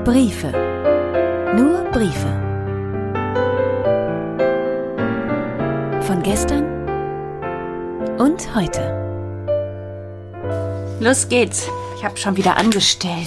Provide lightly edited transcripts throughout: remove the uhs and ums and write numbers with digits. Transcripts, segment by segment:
Briefe. Nur Briefe. Von gestern und heute. Los geht's. Ich habe schon wieder angestellt.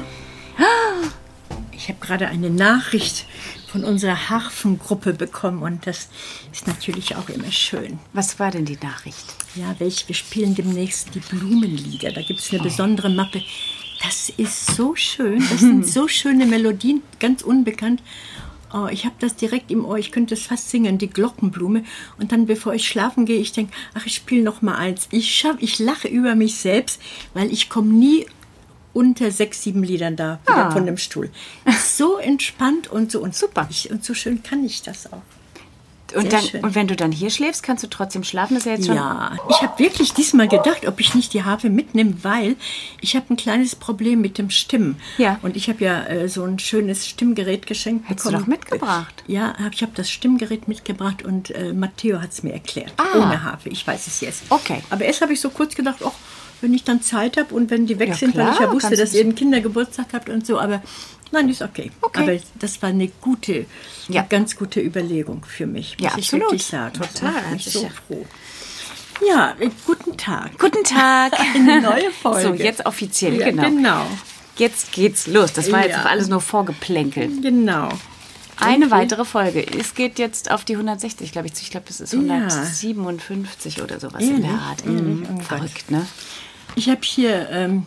Ich habe gerade eine Nachricht von unserer Harfengruppe bekommen und das ist natürlich auch immer schön. Was war denn die Nachricht? Ja, wir spielen demnächst die Blumenlieder. Da gibt es eine besondere Mappe. Das ist so schön. Das sind so schöne Melodien, ganz unbekannt. Oh, ich habe das direkt im Ohr. Ich könnte es fast singen, die Glockenblume. Und dann, bevor ich schlafen gehe, ich denke, ich spiele noch mal eins. Ich lache über mich selbst, weil ich komme nie unter 6, 7 Liedern da wieder von dem Stuhl. So entspannt und so und super. Und so schön kann ich das auch. Und wenn du dann hier schläfst, kannst du trotzdem schlafen? Das ist ja jetzt schon. Ja, ich habe wirklich diesmal gedacht, ob ich nicht die Harfe mitnehme, weil ich habe ein kleines Problem mit dem Stimmen. Ja. Und ich habe ja so ein schönes Stimmgerät geschenkt Hättest bekommen. du doch mitgebracht? Ja, ich habe das Stimmgerät mitgebracht und Matteo hat es mir erklärt. Ohne Harfe, ich weiß es jetzt. Okay. Aber erst habe ich so kurz gedacht, wenn ich dann Zeit habe und wenn die weg sind, klar, weil ich ja wusste, dass ihr einen Kindergeburtstag habt und so, aber nein, ist okay. Aber das war eine ganz gute Überlegung für mich, muss ich wirklich sagen. Total. Ich bin mich so froh. Ja, guten Tag. Guten Tag. Eine neue Folge. So, jetzt offiziell, Ja, genau. Jetzt geht's los. Das war jetzt alles nur vorgeplänkelt. Genau. Eine weitere Folge. Es geht jetzt auf die 160, glaube ich. Ich glaube, es ist 157 oder sowas in der Art. Verrückt, ne? Ich habe hier,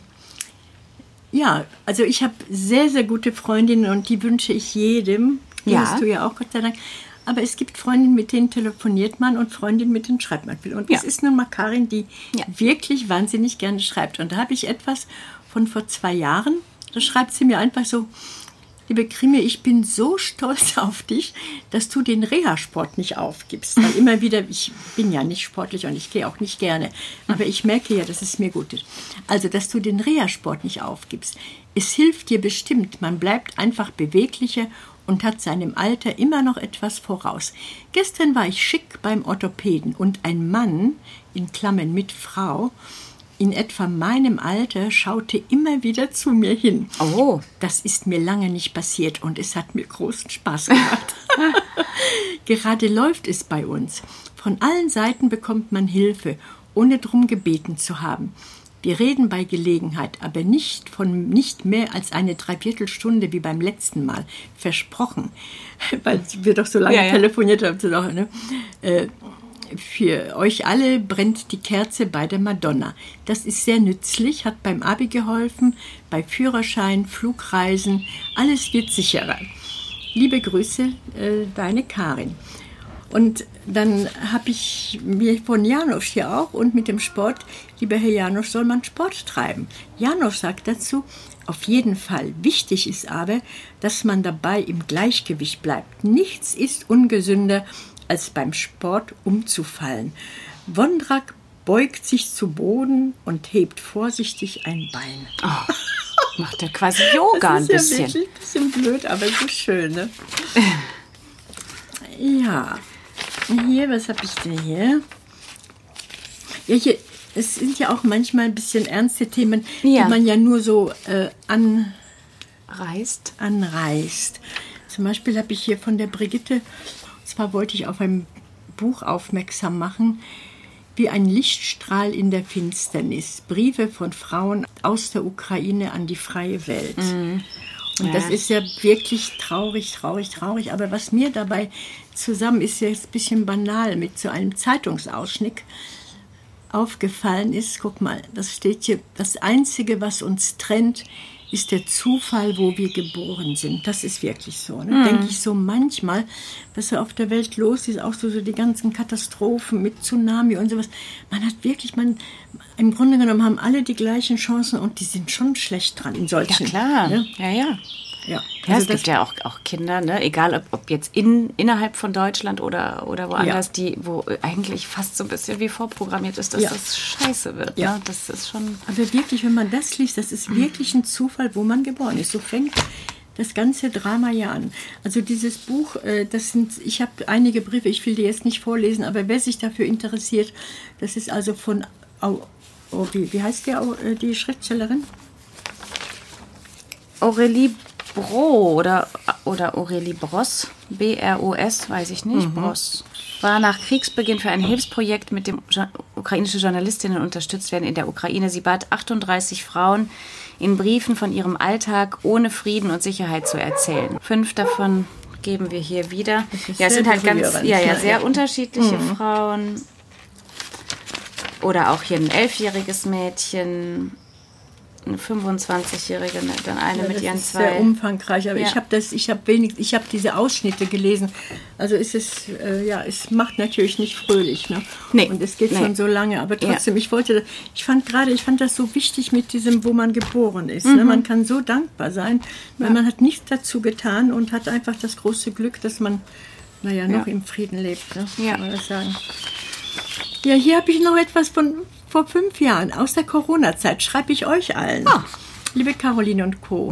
ich habe sehr, sehr gute Freundinnen und die wünsche ich jedem. Die hast du ja auch, Gott sei Dank. Aber es gibt Freundinnen, mit denen telefoniert man und Freundinnen, mit denen schreibt man viel. Und es ist nun mal Karin, die wirklich wahnsinnig gerne schreibt. Und da habe ich etwas von vor 2 Jahren. Da schreibt sie mir einfach so: Liebe Krimi, ich bin so stolz auf dich, dass du den Reha-Sport nicht aufgibst. Weil immer wieder, ich bin ja nicht sportlich und ich gehe auch nicht gerne, aber ich merke ja, dass es mir gut ist. Also, dass du den Reha-Sport nicht aufgibst. Es hilft dir bestimmt, man bleibt einfach beweglicher und hat seinem Alter immer noch etwas voraus. Gestern war ich schick beim Orthopäden und ein Mann, in Klammern mit Frau, in etwa meinem Alter, schaute immer wieder zu mir hin. Oh. Das ist mir lange nicht passiert und es hat mir großen Spaß gemacht. Gerade läuft es bei uns. Von allen Seiten bekommt man Hilfe, ohne drum gebeten zu haben. Wir reden bei Gelegenheit, aber nicht mehr als eine Dreiviertelstunde wie beim letzten Mal. Versprochen. Weil wir doch so lange telefoniert haben. Ne? Für euch alle brennt die Kerze bei der Madonna. Das ist sehr nützlich, hat beim Abi geholfen, bei Führerschein, Flugreisen, alles wird sicherer. Liebe Grüße, deine Karin. Und dann habe ich mir von Janosch hier auch und mit dem Sport, lieber Herr Janosch, soll man Sport treiben. Janosch sagt dazu, auf jeden Fall. Wichtig ist aber, dass man dabei im Gleichgewicht bleibt. Nichts ist ungesünder, als beim Sport umzufallen. Wondrak beugt sich zu Boden und hebt vorsichtig ein Bein. Oh, macht er quasi Yoga ein bisschen. Das ist ja wirklich ein bisschen blöd, aber so schön, ne? Ja. Hier, was habe ich denn hier? Ja, hier, es sind ja auch manchmal ein bisschen ernste Themen, die man ja nur so anreißt. Zum Beispiel habe ich hier von der Brigitte, und zwar wollte ich auf ein Buch aufmerksam machen, wie ein Lichtstrahl in der Finsternis. Briefe von Frauen aus der Ukraine an die freie Welt. Und das ist ja wirklich traurig. Aber was mir dabei zusammen ist jetzt ein bisschen banal mit so einem Zeitungsausschnitt aufgefallen ist. Guck mal, das steht hier: Das Einzige, was uns trennt, ist der Zufall, wo wir geboren sind. Das ist wirklich so. Ne? Denke ich so manchmal, was auf der Welt los ist, auch so die ganzen Katastrophen mit Tsunami und sowas. Man hat wirklich, im Grunde genommen haben alle die gleichen Chancen und die sind schon schlecht dran in solchen. Ja, klar. Ne? Ja, also es gibt ja auch Kinder, ne? Egal ob jetzt innerhalb von Deutschland oder woanders, wo eigentlich fast so ein bisschen wie vorprogrammiert ist, dass das scheiße wird. Ja. Ne? Das ist schon. Aber wirklich, wenn man das liest, das ist wirklich ein Zufall, wo man geboren ist. So fängt das ganze Drama ja an. Also dieses Buch, ich habe einige Briefe, ich will die jetzt nicht vorlesen, aber wer sich dafür interessiert, das ist also von, wie heißt die Schriftstellerin? Aurélie Bro oder Aurélie Bross, B-R-O-S, weiß ich nicht, Bross, war nach Kriegsbeginn für ein Hilfsprojekt mit dem ukrainische Journalistinnen unterstützt werden in der Ukraine. Sie bat 38 Frauen, in Briefen von ihrem Alltag ohne Frieden und Sicherheit zu erzählen. 5 davon geben wir hier wieder. Ja, es sind halt sehr unterschiedliche Frauen. Oder auch hier ein 11-jähriges Mädchen, eine 25-Jährige, dann eine mit ihren 2. Das ist sehr umfangreich, aber ich habe diese Ausschnitte gelesen. Also es macht natürlich nicht fröhlich, ne? Nee. Und es geht schon so lange, aber trotzdem, ich fand das so wichtig mit diesem, wo man geboren ist. Ne? Man kann so dankbar sein, weil man hat nichts dazu getan und hat einfach das große Glück, dass man, noch im Frieden lebt, ne? Kann man das sagen. Ja, hier habe ich noch etwas von vor 5 Jahren, aus der Corona-Zeit, schreibe ich euch allen. Liebe Caroline und Co.,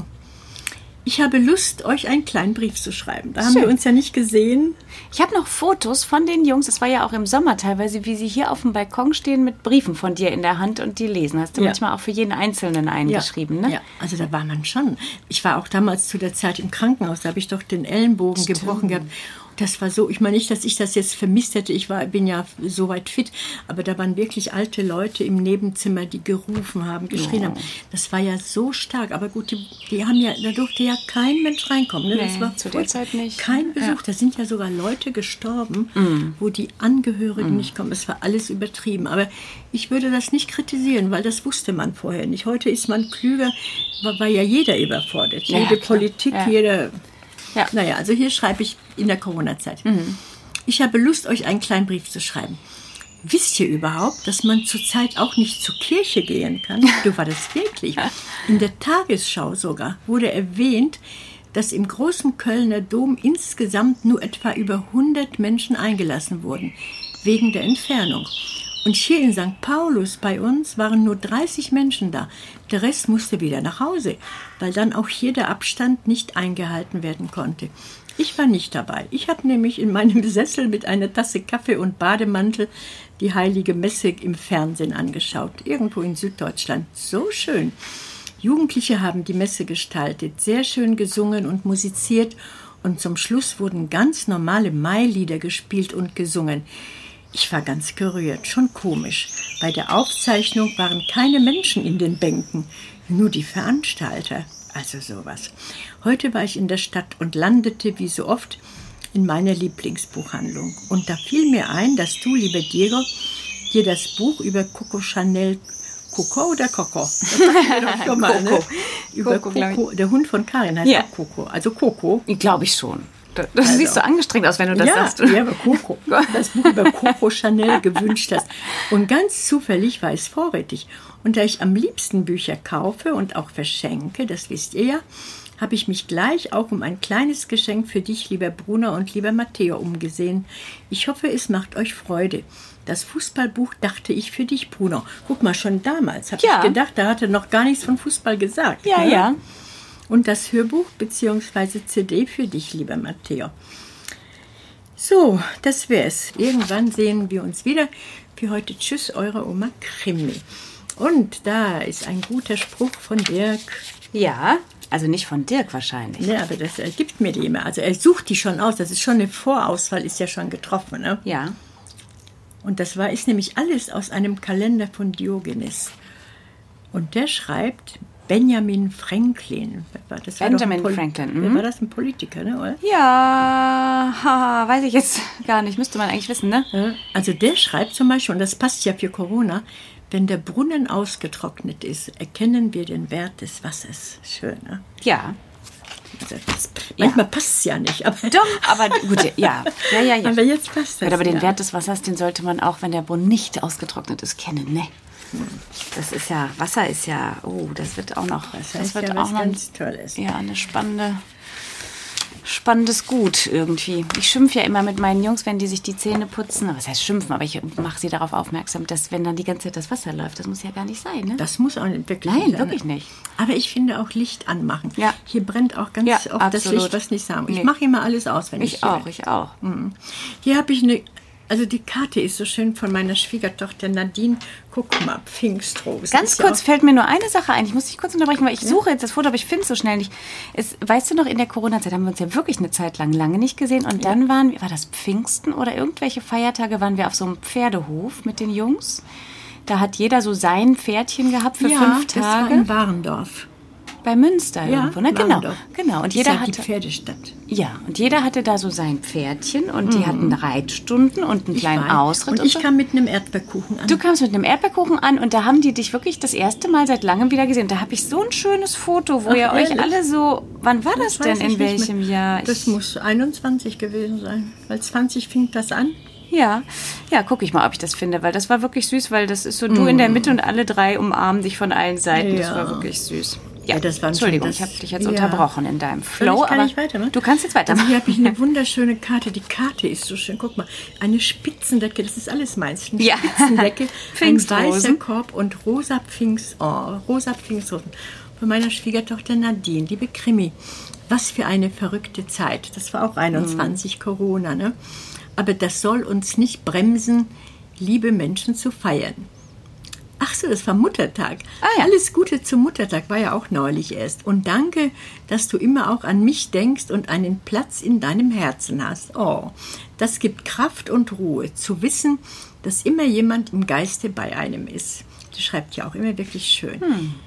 ich habe Lust, euch einen kleinen Brief zu schreiben. Da haben wir uns ja nicht gesehen. Ich habe noch Fotos von den Jungs, das war ja auch im Sommer teilweise, wie sie hier auf dem Balkon stehen mit Briefen von dir in der Hand und die lesen. Hast du manchmal auch für jeden Einzelnen eingeschrieben, ne? Ja, also da war man schon. Ich war auch damals zu der Zeit im Krankenhaus, da habe ich doch den Ellenbogen gebrochen gehabt. Das war so, ich meine nicht, dass ich das jetzt vermisst hätte, bin ja soweit fit, aber da waren wirklich alte Leute im Nebenzimmer, die gerufen haben, geschrien haben. Das war ja so stark, aber gut, die haben ja, da durfte ja kein Mensch reinkommen. Ne? Das war zu der Zeit nicht. Kein Besuch, da sind ja sogar Leute gestorben, wo die Angehörigen nicht kommen. Das war alles übertrieben, aber ich würde das nicht kritisieren, weil das wusste man vorher nicht. Heute ist man klüger, war ja jeder überfordert, jede Politik, jeder... Ja. Naja, also hier schreibe ich in der Corona-Zeit. Ich habe Lust, euch einen kleinen Brief zu schreiben. Wisst ihr überhaupt, dass man zurzeit auch nicht zur Kirche gehen kann? Du, war das wirklich? In der Tagesschau sogar wurde erwähnt, dass im großen Kölner Dom insgesamt nur etwa über 100 Menschen eingelassen wurden, wegen der Entfernung. Und hier in St. Paulus bei uns waren nur 30 Menschen da. Der Rest musste wieder nach Hause, weil dann auch hier der Abstand nicht eingehalten werden konnte. Ich war nicht dabei. Ich habe nämlich in meinem Sessel mit einer Tasse Kaffee und Bademantel die Heilige Messe im Fernsehen angeschaut. Irgendwo in Süddeutschland. So schön. Jugendliche haben die Messe gestaltet, sehr schön gesungen und musiziert. Und zum Schluss wurden ganz normale Mailieder gespielt und gesungen. Ich war ganz gerührt, schon komisch. Bei der Aufzeichnung waren keine Menschen in den Bänken, nur die Veranstalter. Also sowas. Heute war ich in der Stadt und landete, wie so oft, in meiner Lieblingsbuchhandlung. Und da fiel mir ein, dass du, lieber Diego, dir das Buch über Coco Chanel, Coco oder Coco? Das hatten wir doch schon mal, ne? Über Coco, der Hund von Karin heißt auch Coco. Also Coco. Glaube ich schon. Du siehst so angestrengt aus, wenn du das sagst. Ja, aber Coco. Das Buch über Coco Chanel gewünscht hast. Und ganz zufällig war es vorrätig. Und da ich am liebsten Bücher kaufe und auch verschenke, das wisst ihr ja, habe ich mich gleich auch um ein kleines Geschenk für dich, lieber Bruno und lieber Matteo, umgesehen. Ich hoffe, es macht euch Freude. Das Fußballbuch dachte ich für dich, Bruno. Guck mal, schon damals habe ich gedacht, da hat er noch gar nichts von Fußball gesagt. Ja, ne? ja. Und das Hörbuch bzw. CD für dich, lieber Matteo. So, das wär's. Irgendwann sehen wir uns wieder. Für heute tschüss, eure Oma Krimi. Und da ist ein guter Spruch von Dirk. Ja, also nicht von Dirk wahrscheinlich. Ja, aber das gibt mir die immer. Also er sucht die schon aus. Das ist schon eine Vorauswahl, ist ja schon getroffen. Ne? Ja. Und das ist nämlich alles aus einem Kalender von Diogenes. Und der schreibt... Benjamin Franklin. Benjamin Franklin. War das ein Politiker, ne? Oder? Ja, weiß ich jetzt gar nicht. Müsste man eigentlich wissen, ne? Also der schreibt zum Beispiel, und das passt ja für Corona, wenn der Brunnen ausgetrocknet ist, erkennen wir den Wert des Wassers. Schön, ne? Ja. Also manchmal passt es ja nicht. Aber doch, aber gut, ja. Aber jetzt passt das. Aber den Wert des Wassers, den sollte man auch, wenn der Brunnen nicht ausgetrocknet ist, kennen, ne? Das ist ja, Wasser ist ja, das wird auch noch, das wird ja auch noch ganz Tolles. Ja, eine spannendes Gut irgendwie. Ich schimpfe ja immer mit meinen Jungs, wenn die sich die Zähne putzen. Was heißt schimpfen, aber ich mache sie darauf aufmerksam, dass wenn dann die ganze Zeit das Wasser läuft, das muss ja gar nicht sein, ne? Das muss auch nicht wirklich Nein, sein. wirklich nicht. Aber ich finde auch Licht anmachen. Ja. Hier brennt auch ganz oft absolut. Das Licht, was nicht sagen. Ich mache immer alles aus, wenn ich auch. Hier habe ich eine Also die Karte ist so schön von meiner Schwiegertochter Nadine. Guck mal, Pfingstrose. Ganz kurz fällt mir nur eine Sache ein. Ich muss dich kurz unterbrechen, weil ich suche jetzt das Foto, aber ich finde es so schnell nicht. Weißt du noch, in der Corona-Zeit haben wir uns ja wirklich eine Zeit lang lange nicht gesehen. Und dann war das Pfingsten oder irgendwelche Feiertage, waren wir auf so einem Pferdehof mit den Jungs. Da hat jeder so sein Pferdchen gehabt für 5 Tage. Das war in Warendorf. Bei Münster irgendwo, ne? Genau. Und jeder hatte die Pferdestadt. Ja, und jeder hatte da so sein Pferdchen und die hatten Reitstunden und einen kleinen Ausritt. Und ich kam mit einem Erdbeerkuchen an. Du kamst mit einem Erdbeerkuchen an und da haben die dich wirklich das erste Mal seit langem wieder gesehen. Da habe ich so ein schönes Foto, wo ihr euch alle so... Wann war das denn? In welchem Jahr? Das muss 21 gewesen sein, weil 20 fing das an. Ja, gucke ich mal, ob ich das finde, weil das war wirklich süß, weil das ist so du in der Mitte und alle 3 umarmen dich von allen Seiten. Ja. Das war wirklich süß. Ja, das war Entschuldigung, ich habe dich jetzt unterbrochen in deinem Flow, aber ich weitermachen? Du kannst jetzt weitermachen. Also hier habe ich eine wunderschöne Karte. Die Karte ist so schön. Guck mal, eine Spitzendecke, das ist alles meins. Eine Spitzendecke, ein weißer Korb und rosa Pfingstrosen von meiner Schwiegertochter Nadine, liebe Krimi. Was für eine verrückte Zeit. Das war auch 21 Corona, ne? Aber das soll uns nicht bremsen, liebe Menschen zu feiern. Ach so, das war Muttertag. Alles Gute zum Muttertag, war ja auch neulich erst. Und danke, dass du immer auch an mich denkst und einen Platz in deinem Herzen hast. Oh, das gibt Kraft und Ruhe, zu wissen, dass immer jemand im Geiste bei einem ist. Die schreibt ja auch immer wirklich schön.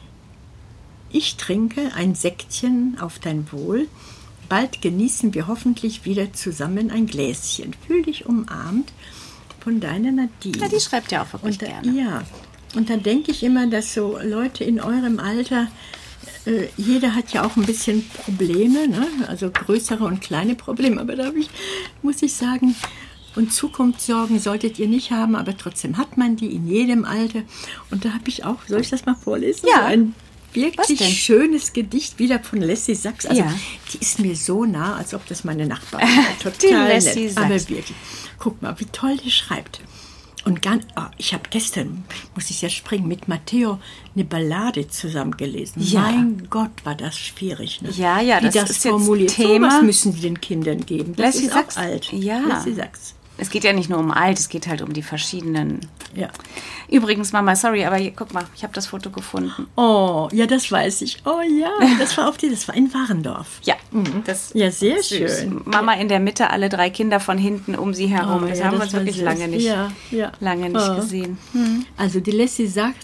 Ich trinke ein Säckchen auf dein Wohl. Bald genießen wir hoffentlich wieder zusammen ein Gläschen. Fühl dich umarmt von deiner Nadine. Ja, die schreibt ja auch wirklich gerne. Ja. Und dann denke ich immer, dass so Leute in eurem Alter, jeder hat ja auch ein bisschen Probleme, ne? Also größere und kleine Probleme. Aber da muss ich sagen, und Zukunftssorgen solltet ihr nicht haben, aber trotzdem hat man die in jedem Alter. Und da habe ich auch, soll ich das mal vorlesen? Ja. So ein wirklich schönes Gedicht wieder von Leslie Sachs. Also die ist mir so nah, als ob das meine Nachbarin war. Total nett. Aber wirklich, guck mal, wie toll die schreibt. Und ich habe gestern, muss ich jetzt springen, mit Matteo eine Ballade zusammen gelesen. Ja. Mein Gott, war das schwierig. Ne? Ja, wie das ist formuliert. Jetzt Thema. So was müssen die den Kindern geben. Das Leslie ist Sachs. auch alt. Ja. Leslie Sachs. Es geht ja nicht nur um alt, es geht halt um die verschiedenen. Ja. Übrigens, Mama, sorry, aber hier, guck mal, ich habe das Foto gefunden. Oh, ja, das weiß ich. Oh ja, das war in Warendorf. Ja, sehr schön. Mama in der Mitte, alle 3 Kinder von hinten um sie herum. Das haben wir uns wirklich lange nicht gesehen. Also die Leslie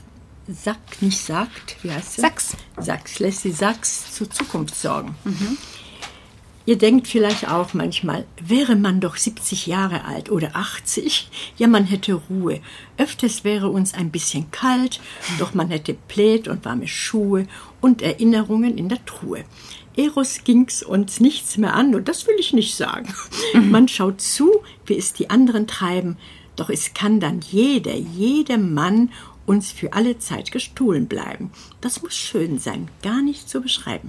wie heißt sie? Sachs. Leslie Sachs zu Zukunftssorgen. Ihr denkt vielleicht auch manchmal, wäre man doch 70 Jahre alt oder 80, ja, man hätte Ruhe. Öfters wäre uns ein bisschen kalt, doch man hätte Plaid und warme Schuhe und Erinnerungen in der Truhe. Eros ging's uns nichts mehr an, und das will ich nicht sagen. Man schaut zu, wie es die anderen treiben, doch es kann dann jeder Mann uns für alle Zeit gestohlen bleiben. Das muss schön sein, gar nicht zu beschreiben.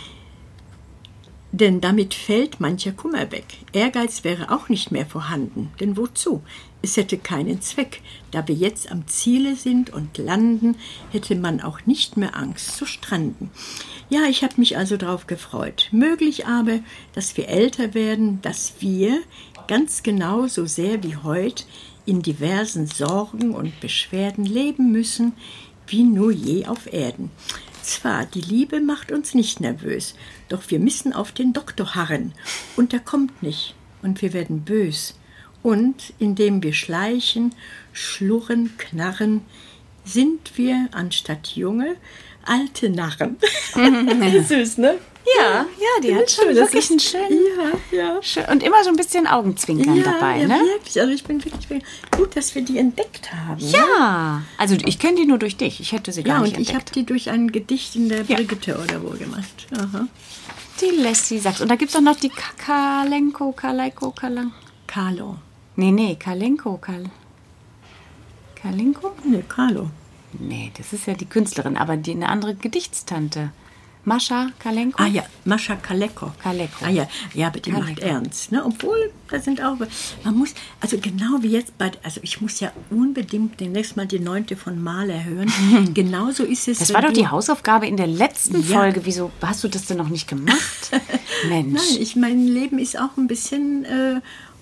Denn damit fällt mancher Kummer weg. Ehrgeiz wäre auch nicht mehr vorhanden. Denn wozu? Es hätte keinen Zweck. Da wir jetzt am Ziele sind und landen, hätte man auch nicht mehr Angst zu stranden. Ja, ich habe mich also darauf gefreut. Möglich aber, dass wir älter werden, dass wir ganz genau so sehr wie heute in diversen Sorgen und Beschwerden leben müssen, wie nur je auf Erden. Zwar, die Liebe macht uns nicht nervös, doch wir müssen auf den Doktor harren. Und er kommt nicht, und wir werden bös. Und indem wir schleichen, schlurren, knarren, sind wir anstatt Junge alte Narren. Süß, ne? Ja, die hat schon wirklich einen schönen... Ja. Schön. Und immer so ein bisschen Augenzwinkern dabei, ne? Ja, wirklich. Also ich bin wirklich gut, dass wir die entdeckt haben. Ja, also ich kenne die nur durch dich. Ich hätte sie gar nicht entdeckt. Ja, und ich habe die durch ein Gedicht in der Brigitte oder wo gemacht. Aha. Die Leslie Sachs. Und da gibt es auch noch die Kalenko. Carlo. Nee, Kalenko. Kalenko? Nee, Carlo. Nee, das ist ja die Künstlerin, aber eine andere Gedichtstante. Mascha Kalenko? Ah ja, Mascha Kaleko. Ah ja, aber die macht ernst. Ne? Obwohl, da sind auch, man muss, also genau wie jetzt also ich muss ja unbedingt demnächst mal die 9. von Mahler hören. Genauso ist es. Das war doch die Hausaufgabe in der letzten Folge. Wieso hast du das denn noch nicht gemacht? Mensch. Nein, mein Leben ist auch ein bisschen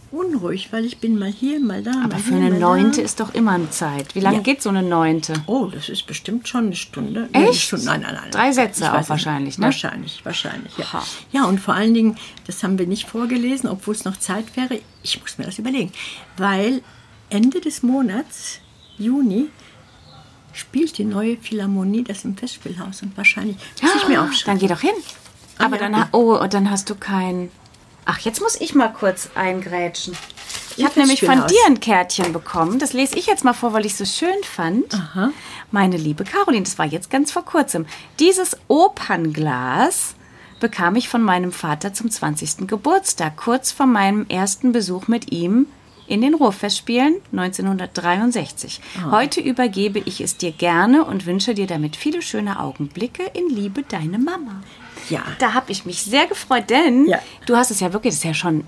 unruhig, weil ich bin mal hier, mal da. Aber für eine 9. ist doch immer eine Zeit. Wie lange geht so eine 9? Oh, das ist bestimmt schon eine Stunde. Echt? Nein. 3 Sätze auch wahrscheinlich, ne? Wahrscheinlich, ja. Ja, und vor allen Dingen, das haben wir nicht vorgelesen, obwohl es noch Zeit wäre. Ich muss mir das überlegen. Weil Ende des Monats, Juni, spielt die neue Philharmonie das im Festspielhaus. Und wahrscheinlich muss ich mir aufschreiben. Dann geh doch hin. Aber dann hast du kein... Ach, jetzt muss ich mal kurz eingrätschen. Ich habe nämlich von dir ein Kärtchen bekommen. Das lese ich jetzt mal vor, weil ich es so schön fand. Aha. Meine liebe Caroline, das war jetzt ganz vor kurzem. Dieses Opernglas bekam ich von meinem Vater zum 20. Geburtstag, kurz vor meinem ersten Besuch mit ihm in den Ruhrfestspielen 1963. Heute übergebe ich es dir gerne und wünsche dir damit viele schöne Augenblicke. In Liebe, deine Mama. Ja. Da habe ich mich sehr gefreut, denn du hast es ja wirklich, das ist ja schon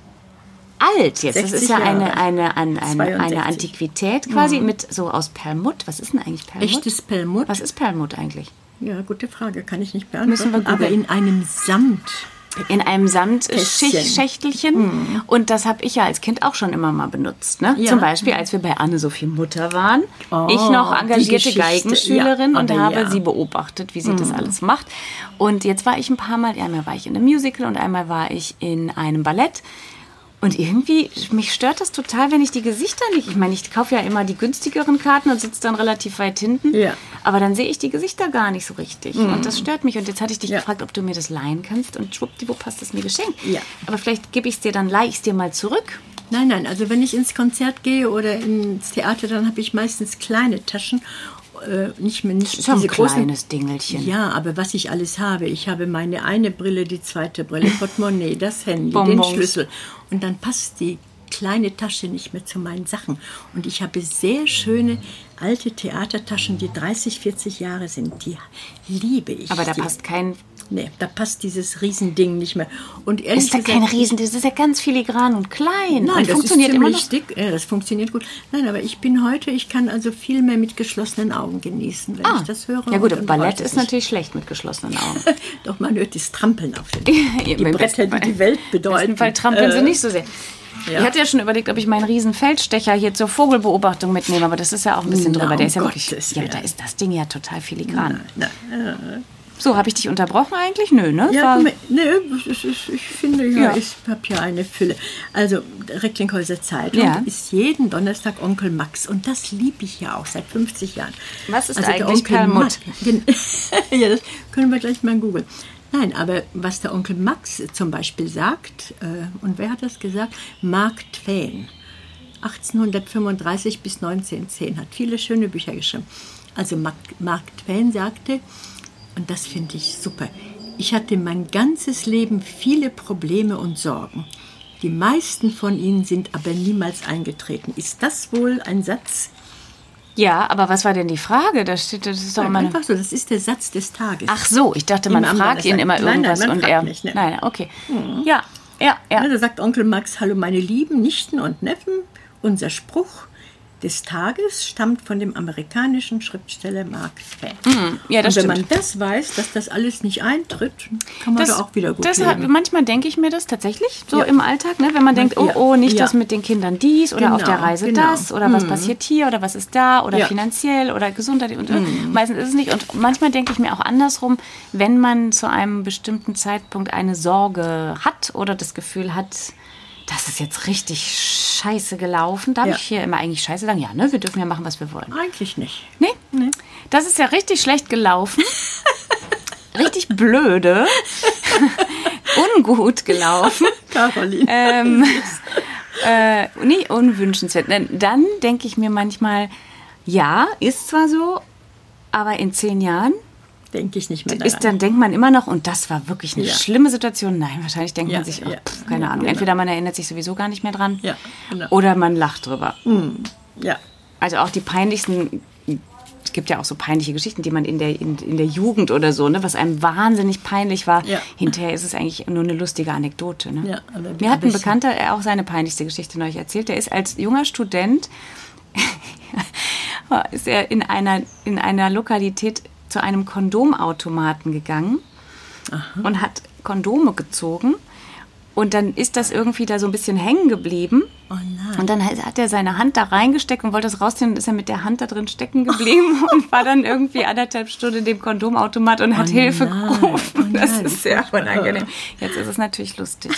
alt jetzt. Das ist ja eine Antiquität quasi mit so aus Perlmutt. Was ist denn eigentlich Perlmutt? Echtes Perlmutt. Was ist Perlmutt eigentlich? Ja, gute Frage, kann ich nicht beantworten. Müssen wir googeln. Aber in einem Samt. In einem Samtschächtelchen. Und das habe ich ja als Kind auch schon immer mal benutzt. Ne? Ja. Zum Beispiel, als wir bei Anne-Sophie Mutter waren. Ich noch engagierte Geigenschülerin und habe sie beobachtet, wie sie das alles macht. Und jetzt war ich ein paar Mal, einmal war ich in einem Musical und einmal war ich in einem Ballett. Und irgendwie, mich stört das total, wenn ich die Gesichter nicht... Ich meine, ich kaufe ja immer die günstigeren Karten und sitze dann relativ weit hinten. Ja. Aber dann sehe ich die Gesichter gar nicht so richtig. Und das stört mich. Und jetzt hatte ich dich gefragt, ob du mir das leihen kannst. Und schwuppdiwupp hast du es mir geschenkt. Ja. Aber vielleicht gebe ich es dir, dann leihe ich es dir mal zurück. Nein. Also wenn ich ins Konzert gehe oder ins Theater, dann habe ich meistens kleine Taschen. Nicht so diese großen kleines Dingelchen. Ja, aber was ich alles habe. Ich habe meine eine Brille, die zweite Brille, Portemonnaie, das Handy, den Schlüssel. Und dann passt die kleine Tasche nicht mehr zu meinen Sachen. Und ich habe sehr schöne alte Theatertaschen, die 30, 40 Jahre sind. Die liebe ich. Aber da passt kein... Nee, da passt dieses Riesending nicht mehr. Und ehrlich ist da kein Riesen, das ist ja ganz filigran und klein. Nein, und das funktioniert ist immer noch. Dick. Ja, das funktioniert gut. Nein, aber ich kann also viel mehr mit geschlossenen Augen genießen, wenn ich das höre. Ja gut, Ballett ist natürlich schlecht mit geschlossenen Augen. Doch, man hört das Trampeln auf den die Bretter, die die Welt bedeuten. Im besten Fall trampeln sie nicht so sehr. Ja. Ich hatte ja schon überlegt, ob ich meinen riesen Feldstecher hier zur Vogelbeobachtung mitnehme, aber das ist ja auch ein bisschen drüber. Der ist ja wirklich, da ist das Ding ja total filigran. Nein. So, habe ich dich unterbrochen eigentlich? Nö, ne? Ja, ich finde, ich habe ja eine Fülle. Also, Recklinghäuser Zeitung ist jeden Donnerstag Onkel Max. Und das liebe ich ja auch seit 50 Jahren. Was ist eigentlich Perlmutt? Ja, das können wir gleich mal googeln. Nein, aber was der Onkel Max zum Beispiel sagt, und wer hat das gesagt? Mark Twain. 1835 bis 1910, hat viele schöne Bücher geschrieben. Also Mark Twain sagte, und das finde ich super, ich hatte mein ganzes Leben viele Probleme und Sorgen. Die meisten von ihnen sind aber niemals eingetreten. Ist das wohl ein Satz? Ja, aber was war denn die Frage? Das ist doch immer einfach so, das ist der Satz des Tages. Ach so, ich dachte, man fragt ihn immer irgendwas nein, und er... Nicht, ne? Nein, okay. Ja. Da sagt Onkel Max, hallo meine Lieben Nichten und Neffen, unser Spruch des Tages stammt von dem amerikanischen Schriftsteller Mark Twain. Ja, das und wenn stimmt. man das weiß, dass das alles nicht eintritt, kann man da auch wieder gut leben. Manchmal denke ich mir das tatsächlich so im Alltag, ne? Wenn man denkt, nicht das mit den Kindern dies oder auf der Reise das oder was passiert hier oder was ist da oder finanziell oder Gesundheit und meistens ist es nicht. Und manchmal denke ich mir auch andersrum, wenn man zu einem bestimmten Zeitpunkt eine Sorge hat oder das Gefühl hat, das ist jetzt richtig scheiße gelaufen. Darf ich hier immer eigentlich scheiße sagen? Ja, ne? Wir dürfen ja machen, was wir wollen. Eigentlich nicht. Nee? Das ist ja richtig schlecht gelaufen. Richtig blöde. Ungut gelaufen. Caroline. Nicht unwünschenswert. Dann denke ich mir manchmal, ja, ist zwar so, aber in 10 Jahren denke ich nicht mehr daran. Dann denkt man immer noch, und das war wirklich eine schlimme Situation. Nein, wahrscheinlich denkt man sich, keine Ahnung. Entweder man erinnert sich sowieso gar nicht mehr dran oder man lacht drüber. Ja. Also auch die peinlichsten, es gibt ja auch so peinliche Geschichten, die man in der Jugend oder so, ne, was einem wahnsinnig peinlich war. Ja. Hinterher ist es eigentlich nur eine lustige Anekdote. Ne? Ja, mir hat ein Bekannter auch seine peinlichste Geschichte neulich erzählt. Der ist als junger Student ist er in einer Lokalität zu einem Kondomautomaten gegangen und hat Kondome gezogen Und dann ist das irgendwie da so ein bisschen hängen geblieben. Oh nein. Und dann hat er seine Hand da reingesteckt und wollte das rausziehen. Und ist er mit der Hand da drin stecken geblieben und war dann irgendwie 1,5 Stunden in dem Kondomautomat und hat Hilfe gerufen. Das ist sehr unangenehm. Jetzt ist es natürlich lustig.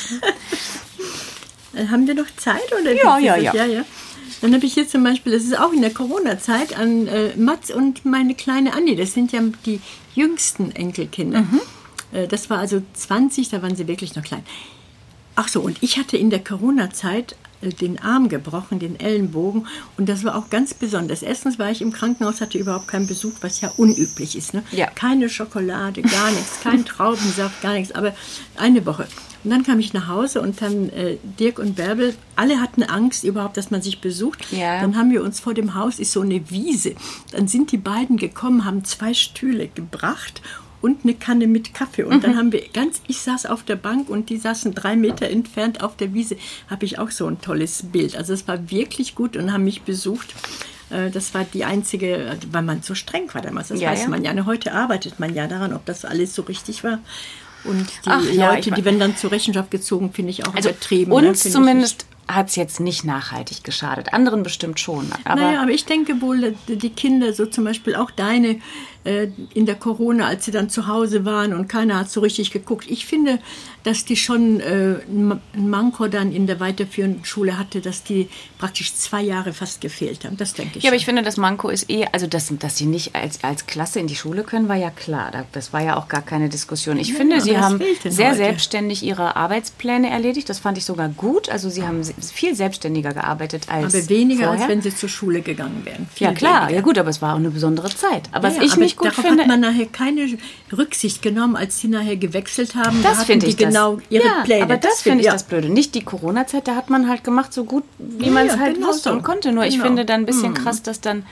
Haben wir noch Zeit? Oder Ja. Dann habe ich hier zum Beispiel, das ist auch in der Corona-Zeit, an Mats und meine kleine Anni. Das sind ja die jüngsten Enkelkinder. Das war also 20, da waren sie wirklich noch klein. Ach so, und ich hatte in der Corona-Zeit den Arm gebrochen, den Ellenbogen. Und das war auch ganz besonders. Erstens war ich im Krankenhaus, hatte überhaupt keinen Besuch, was ja unüblich ist. Ne? Ja. Keine Schokolade, gar nichts, kein Traubensaft, gar nichts. Aber eine Woche. Und dann kam ich nach Hause und dann Dirk und Bärbel, alle hatten Angst überhaupt, dass man sich besucht. Ja. Dann haben wir uns vor dem Haus, ist so eine Wiese. Dann sind die beiden gekommen, haben 2 Stühle gebracht und eine Kanne mit Kaffee. Und dann haben wir ich saß auf der Bank und die saßen 3 Meter entfernt auf der Wiese. Habe ich auch so ein tolles Bild. Also es war wirklich gut und haben mich besucht. Das war die einzige, weil man so streng war damals. Das weiß man ja. Heute arbeitet man ja daran, ob das alles so richtig war. Und die Leute, die werden dann zur Rechenschaft gezogen, finde ich auch übertrieben. Uns zumindest hat es jetzt nicht nachhaltig geschadet. Anderen bestimmt schon. Aber ich denke wohl, die Kinder, so zum Beispiel auch deine, in der Corona, als sie dann zu Hause waren und keiner hat so richtig geguckt. Ich finde, dass die schon ein Manko dann in der weiterführenden Schule hatte, dass die praktisch 2 Jahre fast gefehlt haben. Das denke ich. Ja, aber ich finde, das Manko ist also dass sie nicht als Klasse in die Schule können, war ja klar. Das war ja auch gar keine Diskussion. Ich finde, sie haben sehr selbstständig ihre Arbeitspläne erledigt. Das fand ich sogar gut. Also sie haben viel selbstständiger gearbeitet als aber weniger, vorher. als wenn sie zur Schule gegangen wären. Ja, klar. Weniger. Ja gut, aber es war auch eine besondere Zeit. Aber was ich nicht gut darauf finde... hat man nachher keine Rücksicht genommen, als die nachher gewechselt haben. Das finde ich genau ihre Pläne. Aber das finde ich das Blöde. Nicht die Corona-Zeit, da hat man halt gemacht, so gut, wie man es halt wusste und konnte. Nur ich finde dann ein bisschen krass, dass dann,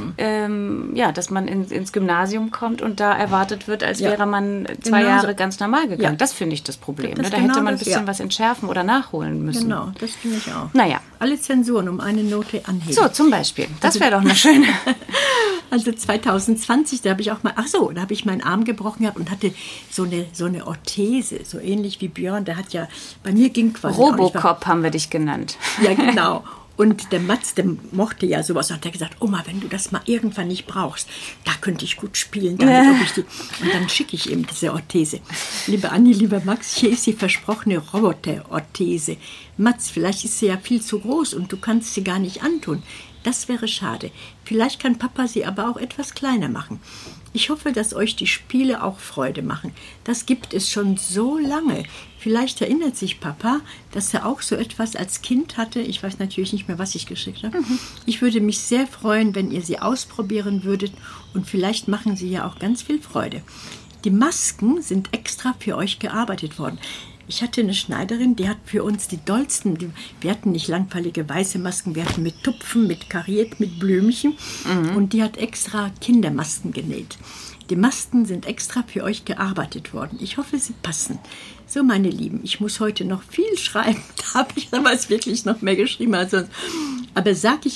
dass man ins Gymnasium kommt und da erwartet wird, als wäre man 2 Jahre ganz normal gegangen. Ja. Das finde ich das Problem. Da hätte man ein bisschen was entschärfen oder nachholen müssen. Genau, das finde ich auch. Naja. Alle Zensuren um eine Note anheben. So, zum Beispiel. Das wäre doch eine schöne... Also 2020, da habe ich meinen Arm gebrochen gehabt und hatte so eine Orthese, so ähnlich wie Björn. Der hat ja, bei mir ging quasi... Robocop haben wir dich genannt. Ja, genau. Und der Mats, der mochte ja sowas. Und hat er gesagt, Oma, wenn du das mal irgendwann nicht brauchst, da könnte ich gut spielen. Damit, und dann schicke ich ihm diese Orthese. Liebe Anni, lieber Max, hier ist die versprochene Roboter-Orthese. Mats, vielleicht ist sie ja viel zu groß und du kannst sie gar nicht antun. Das wäre schade. Vielleicht kann Papa sie aber auch etwas kleiner machen. Ich hoffe, dass euch die Spiele auch Freude machen. Das gibt es schon so lange. Vielleicht erinnert sich Papa, dass er auch so etwas als Kind hatte. Ich weiß natürlich nicht mehr, was ich geschickt habe. Ich würde mich sehr freuen, wenn ihr sie ausprobieren würdet und vielleicht machen sie ja auch ganz viel Freude. Die Masken sind extra für euch gearbeitet worden. Ich hatte eine Schneiderin, die hat für uns die dollsten, wir hatten nicht langweilige weiße Masken, wir hatten mit Tupfen, mit kariert, mit Blümchen und die hat extra Kindermasken genäht. Die Masken sind extra für euch gearbeitet worden. Ich hoffe, sie passen. So, meine Lieben, ich muss heute noch viel schreiben. Da habe ich damals wirklich noch mehr geschrieben als sonst. Aber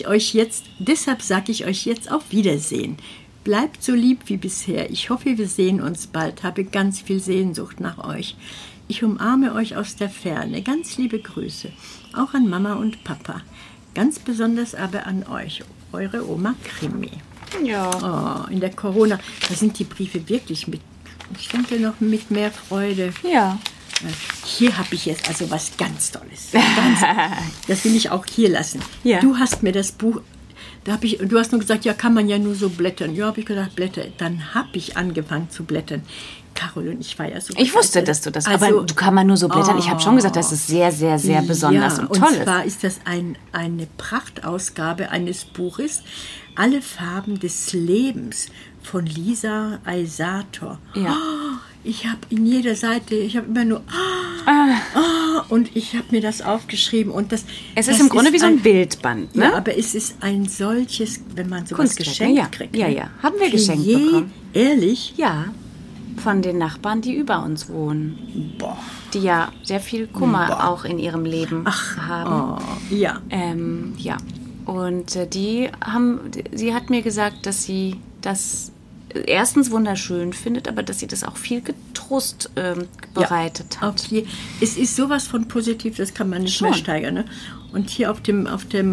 deshalb sage ich euch jetzt auf Wiedersehen. Bleibt so lieb wie bisher. Ich hoffe, wir sehen uns bald. Habe ganz viel Sehnsucht nach euch. Ich umarme euch aus der Ferne. Ganz liebe Grüße. Auch an Mama und Papa. Ganz besonders aber an euch. Eure Oma Krimi. Ja. Oh, in der Corona, da sind die Briefe wirklich ich denke noch mit mehr Freude. Ja. Hier habe ich jetzt also was ganz Tolles. Das will ich auch hier lassen. Ja. Du hast mir das Buch... du hast nur gesagt, ja, kann man ja nur so blättern. Ja, habe ich gedacht, blätter. Dann habe ich angefangen zu blättern. Caroline, ich war ja so... Ich wusste, dass du das... aber du kann man nur so blättern. Ich habe schon gesagt, das ist sehr, sehr, sehr besonders und toll ist. Und zwar ist das eine Prachtausgabe eines Buches, Alle Farben des Lebens von Lisa Eisator. Ja. Oh, ich habe in jeder Seite, ich habe immer nur... und ich habe mir das aufgeschrieben. Und es ist im Grunde wie so ein Bildband, ne? Ja, aber es ist ein solches, wenn man sowas geschenkt kriegt. Ja, ja. Haben wir geschenkt bekommen. Ehrlich? Ja. Von den Nachbarn, die über uns wohnen. Boah. Die ja sehr viel Kummer auch in ihrem Leben haben. Oh, ja. Ja. Und sie hat mir gesagt, dass sie das erstens wunderschön findet, aber dass sie das auch viel gedruckt Trost bereitet hat. Es ist sowas von positiv, das kann man nicht mehr steigern. Ne? Und hier auf dem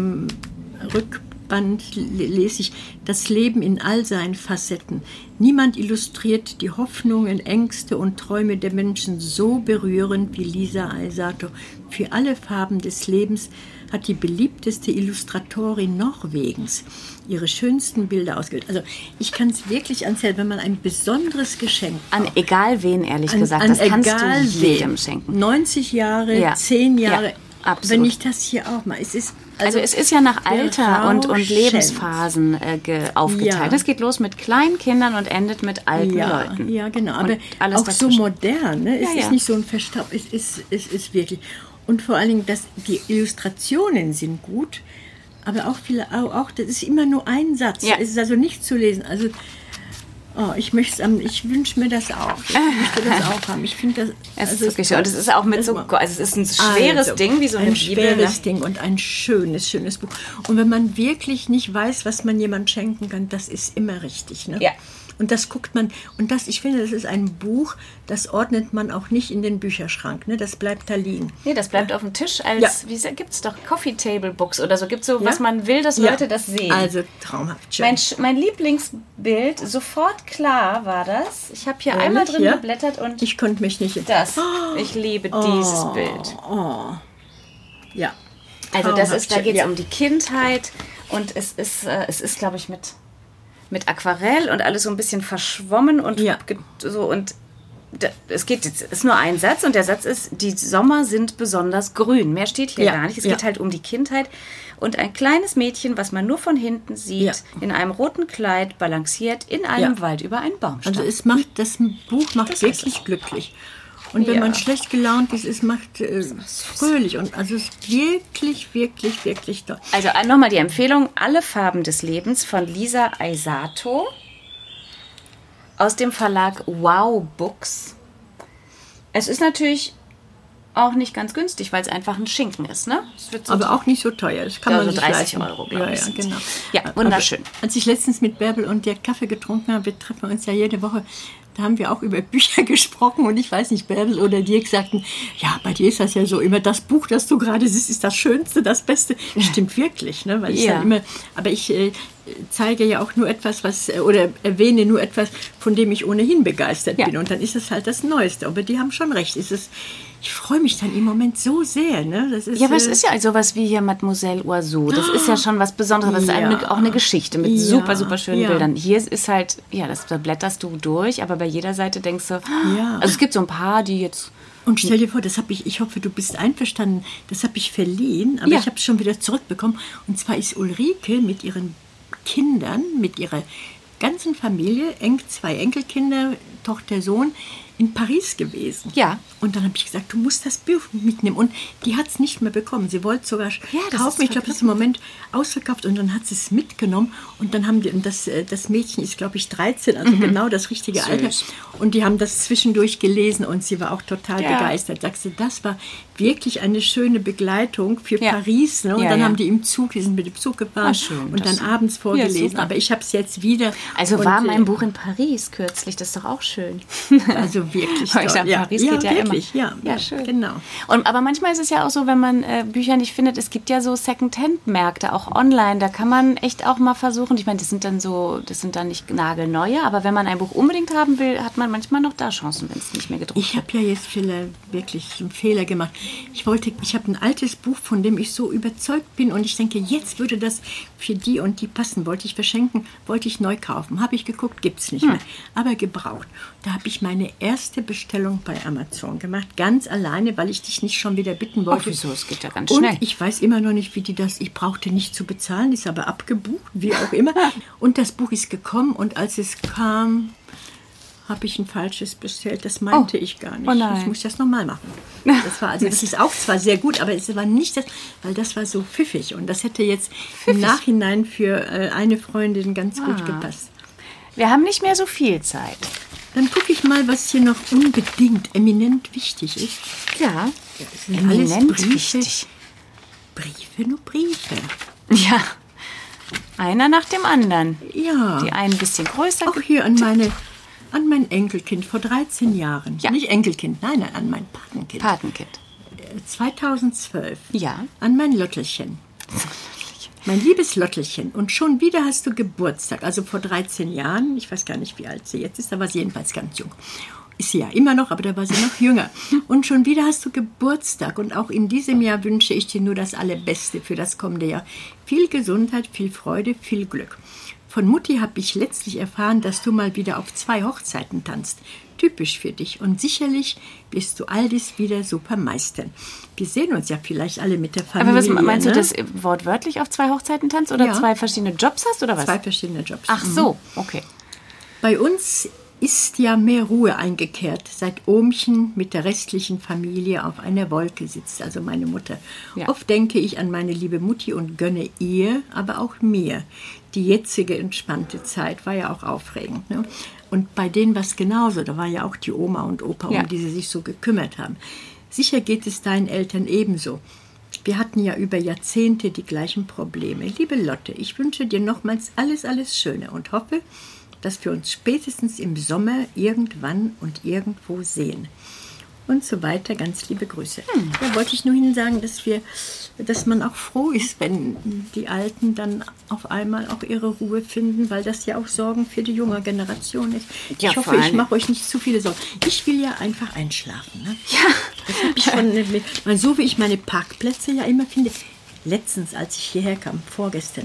Rückband lese ich: Das Leben in all seinen Facetten. Niemand illustriert die Hoffnungen, Ängste und Träume der Menschen so berührend wie Lisa Aisato. Für alle Farben des Lebens hat die beliebteste Illustratorin Norwegens ihre schönsten Bilder ausgewählt. Also ich kann es wirklich erzählen, wenn man ein besonderes Geschenk an egal wen, ehrlich gesagt, das kannst du jedem schenken. 90 Jahre, 10 Jahre, absolut. Wenn ich das hier auch mal, es ist ja nach Alter und Lebensphasen aufgeteilt. Es geht los mit kleinen Kindern und endet mit alten Leuten. Ja, genau. Aber alles auch so modern. Ne? Es ist nicht so ein Verstaub. Es ist wirklich. Und vor allen Dingen, die Illustrationen sind gut, aber auch das ist immer nur ein Satz. Es ist also nicht zu lesen. Also ich wünsche mir das auch. Ich möchte das auch haben. Ich finde das. Es ist wirklich schön. Und es ist auch mit es ist ein schweres Ding, wie so eine Bibel. Ein schweres Ding und ein schönes Buch. Und wenn man wirklich nicht weiß, was man jemandem schenken kann, das ist immer richtig. Ne? Ja. Und das guckt man, ich finde, das ist ein Buch, das ordnet man auch nicht in den Bücherschrank, ne? Das bleibt da liegen. Nee, das bleibt auf dem Tisch gibt es doch Coffee Table Books oder so, gibt es so, was man will, dass Leute das sehen. Also traumhaft schön. Mein Lieblingsbild, sofort klar war das. Ich habe hier einmal drin geblättert und ich konnte mich nicht. Ich liebe dieses Bild. Ja. Also da geht es um die Kindheit und es ist, glaube ich, mit Aquarell und alles so ein bisschen verschwommen und so, und es ist nur ein Satz und der Satz ist: Die Sommer sind besonders grün. Mehr steht hier gar nicht. Es geht halt um die Kindheit und ein kleines Mädchen, was man nur von hinten sieht, in einem roten Kleid balanciert in einem Wald über einen Baumstamm. Also das Buch macht wirklich glücklich. Und wenn man schlecht gelaunt ist, es macht fröhlich. Und also es ist wirklich, wirklich, wirklich toll. Also nochmal die Empfehlung: Alle Farben des Lebens von Lisa Aisato aus dem Verlag Wow Books. Es ist natürlich auch nicht ganz günstig, weil es einfach ein Schinken ist, ne? Aber auch nicht so teuer. Das kann man sich 30 leisten. Euro, glaube ich. Ja, genau. Ja, wunderschön. Aber als ich letztens mit Bärbel und der Kaffee getrunken habe, wir treffen uns ja jede Woche, da haben wir auch über Bücher gesprochen und ich weiß nicht, Bärbel oder Dirk sagten: Ja, bei dir ist das ja so immer, das Buch, das du gerade siehst, ist das Schönste, das Beste. Stimmt wirklich, ne? Weil ich dann immer, aber ich zeige ja auch nur etwas, oder erwähne nur etwas, von dem ich ohnehin begeistert bin, und dann ist es halt das Neueste. Aber die haben schon recht, ich freue mich dann im Moment so sehr. Ne? Das ist, aber es ist ja sowas wie hier Mademoiselle Oiseau. Das ist ja schon was Besonderes. Das ist auch eine Geschichte mit super, super schönen Bildern. Hier ist halt, da blätterst du durch, aber bei jeder Seite denkst du, also es gibt so ein paar, die jetzt... Und stell dir vor, ich hoffe, du bist einverstanden, das habe ich verliehen, aber ich habe es schon wieder zurückbekommen. Und zwar ist Ulrike mit ihren Kindern, mit ihrer ganzen Familie, 2 Enkelkinder, Tochter, Sohn, in Paris gewesen. Ja. Und dann habe ich gesagt, du musst das Buch mitnehmen. Und die hat es nicht mehr bekommen. Sie wollte sogar kaufen. Ich glaube, das ist im Moment ausverkauft. Und dann hat sie es mitgenommen. Und dann haben das Mädchen ist, glaube ich, 13, also genau das richtige Alter. Und die haben das zwischendurch gelesen und sie war auch total begeistert. Sagst du, das war wirklich eine schöne Begleitung für Paris. Ne? Und dann haben die die sind mit dem Zug gefahren und dann abends vorgelesen. Aber ich habe es jetzt wieder. Also war mein Buch in Paris kürzlich. Das ist doch auch schön. Also wirklich toll. Paris geht ja immer. Ja, schön. Genau. Aber manchmal ist es ja auch so, wenn man Bücher nicht findet, es gibt ja so Second-Hand-Märkte, auch online, da kann man echt auch mal versuchen, ich meine, das sind dann nicht nagelneue, aber wenn man ein Buch unbedingt haben will, hat man manchmal noch da Chancen, wenn es nicht mehr gedruckt wird. Ich habe ja jetzt wirklich einen Fehler gemacht. Ich habe ein altes Buch, von dem ich so überzeugt bin und ich denke, jetzt würde das für die und die passen, wollte ich verschenken, wollte ich neu kaufen. Habe ich geguckt, gibt es nicht mehr, aber gebraucht. Da habe ich meine erste Bestellung bei Amazon gemacht, ganz alleine, weil ich dich nicht schon wieder bitten wollte. Wieso? Es geht ja ganz schnell. Und ich weiß immer noch nicht, ich brauchte nicht zu bezahlen, ist aber abgebucht, wie auch immer. Und das Buch ist gekommen und als es kam, habe ich ein falsches bestellt. Das meinte ich gar nicht. Oh nein. Ich muss das nochmal machen. Das ist auch zwar sehr gut, aber es war nicht das, weil das war so pfiffig. Und das hätte jetzt im Nachhinein für eine Freundin ganz gut gepasst. Wir haben nicht mehr so viel Zeit. Dann gucke ich mal, was hier noch unbedingt eminent wichtig ist. Ja, das sind alles Briefe. Wichtig. Briefe, nur Briefe. Ja, einer nach dem anderen. Ja. Die einen ein bisschen größer. Auch hier an meine An mein Enkelkind vor 13 Jahren. Ja. Nicht Enkelkind, nein, an mein Patenkind. Patenkind. 2012. Ja. An mein Lottelchen. Mein liebes Lottelchen. Und schon wieder hast du Geburtstag. Also vor 13 Jahren. Ich weiß gar nicht, wie alt sie jetzt ist. Da war sie jedenfalls ganz jung. Ist sie ja immer noch, aber da war sie noch jünger. Und schon wieder hast du Geburtstag. Und auch in diesem Jahr wünsche ich dir nur das Allerbeste für das kommende Jahr. Viel Gesundheit, viel Freude, viel Glück. Von Mutti habe ich letztlich erfahren, dass du mal wieder auf 2 Hochzeiten tanzt. Typisch für dich. Und sicherlich wirst du all dies wieder super meistern. Wir sehen uns ja vielleicht alle mit der Familie. Aber was meinst du, dass wortwörtlich auf 2 Hochzeiten tanzt oder 2 verschiedene Jobs hast oder was? 2 verschiedene Jobs. Ach so, okay. Bei uns ist ja mehr Ruhe eingekehrt, seit Ohmchen mit der restlichen Familie auf einer Wolke sitzt, also meine Mutter. Ja. Oft denke ich an meine liebe Mutti und gönne ihr, aber auch mir. Die jetzige entspannte Zeit war ja auch aufregend. Ne? Und bei denen war es genauso. Da war ja auch die Oma und Opa, um die sie sich so gekümmert haben. Sicher geht es deinen Eltern ebenso. Wir hatten ja über Jahrzehnte die gleichen Probleme. Liebe Lotte, ich wünsche dir nochmals alles, alles Schöne und hoffe, dass wir uns spätestens im Sommer irgendwann und irgendwo sehen. Und so weiter. Ganz liebe Grüße. Da wollte ich nur Ihnen sagen, dass man auch froh ist, wenn die Alten dann auf einmal auch ihre Ruhe finden, weil das ja auch Sorgen für die junge Generation ist. Ja, ich hoffe, ich mache euch nicht zu viele Sorgen. Ich will ja einfach einschlafen. Ne? Ja. Das habe ich schon, weil so wie ich meine Parkplätze ja immer finde. Letztens, als ich hierher kam, vorgestern,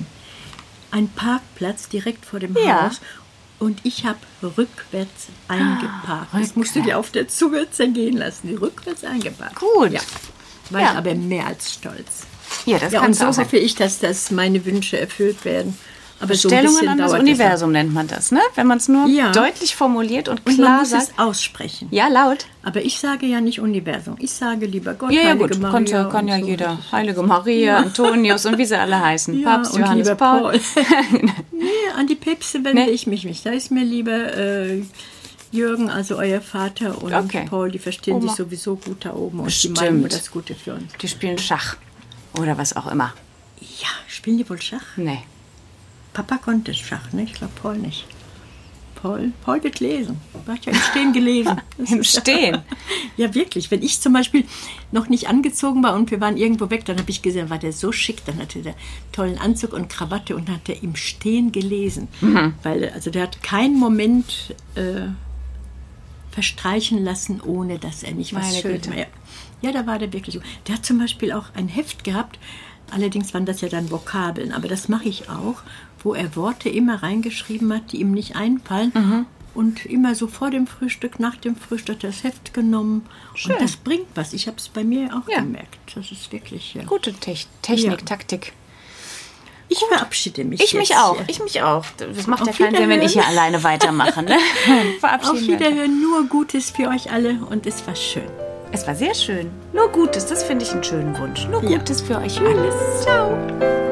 ein Parkplatz direkt vor dem Haus. Und ich habe rückwärts eingeparkt. Das musst du dir auf der Zunge zergehen lassen. Rückwärts eingeparkt. Gut. Ja. War ich aber mehr als stolz. Ja, das und so hoffe ich, dass meine Wünsche erfüllt werden. Aber Bestellungen so ein an das Universum nennt man das, ne? Wenn man es nur deutlich formuliert und klar man muss sagt. Es aussprechen. Ja, laut. Aber ich sage ja nicht Universum. Ich sage lieber Gott, ja, Heilige gut. Maria. Kann ja jeder. Heilige Maria, Antonius und wie sie alle heißen. Papst und Johannes Paul. Nee, an die Päpste wende ich mich nicht. Da ist mir lieber Jürgen, also euer Vater, und Paul, die verstehen sich sowieso gut da oben. Und die meinen nur das Gute für uns. Die spielen Schach. Oder was auch immer. Ja, spielen die wohl Schach? Nee. Papa konnte Schach, ne? Ich glaube Paul nicht. Paul wird lesen. Du hast ja im Stehen gelesen. Im Stehen? Ja, wirklich. Wenn ich zum Beispiel noch nicht angezogen war und wir waren irgendwo weg, dann habe ich gesehen, war der so schick, dann hatte der tollen Anzug und Krawatte und hat der im Stehen gelesen. Weil, also der hat keinen Moment verstreichen lassen, ohne dass er nicht was schön war. Ja, da war der wirklich so. Der hat zum Beispiel auch ein Heft gehabt, allerdings waren das ja dann Vokabeln, aber das mache ich auch, wo er Worte immer reingeschrieben hat, die ihm nicht einfallen. Und immer so vor dem Frühstück, nach dem Frühstück das Heft genommen. Schön. Und das bringt was. Ich habe es bei mir auch gemerkt. Das ist wirklich... Gute Technik, Taktik. Ich verabschiede mich. Ich mich auch. Das macht ja keinen Sinn, wenn ich hier alleine weitermache. Ne? Auf Wiederhören, nur Gutes für euch alle und es war schön. Es war sehr schön. Nur Gutes, das finde ich einen schönen Wunsch. Nur Gutes für euch alle. Ciao.